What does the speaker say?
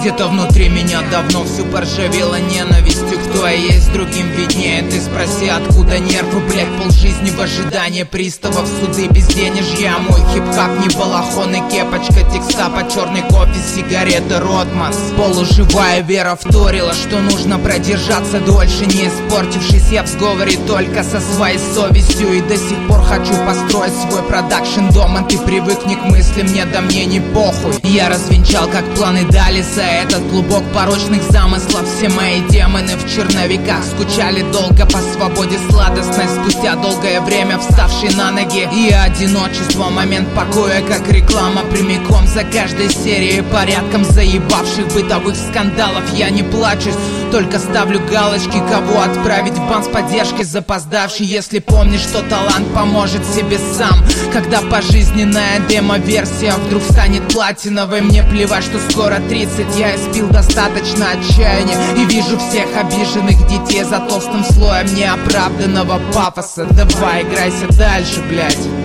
Где-то внутри меня давно всю поржавела ненавистью. Кто я есть, другим виднее. Ты спроси, откуда нервы, блять, полжизни в ожидании приставов, суды, безденежья. Мой хип-хап не балахон и кепочка, текста по черный кофе, сигареты, Ротманс. Полуживая вера вторила, что нужно продержаться дольше, не испортившись. Я в сговоре только со своей совестью и до сих пор хочу построить свой продакшн дома. Ты привыкни к мысли, мне да мне не похуй. Я развенчал как планы Далиса этот клубок порочных замыслов. Все мои демоны в черновиках скучали долго по свободе сладостной, спустя долгое время вставший на ноги. И одиночество, момент покоя, как реклама прямиком за каждой серией, порядком заебавших бытовых скандалов. Я не плачусь, только ставлю галочки, кого отправить в бан с поддержкой запоздавший. Если помнишь, что талант поможет себе сам, когда пожизненная демо-версия вдруг станет платиновой. Мне плевать, что скоро 30, я испил достаточно отчаяния и вижу всех обиженных детей за толстым слоем неоправданного пафоса. Давай, играйся дальше, блять.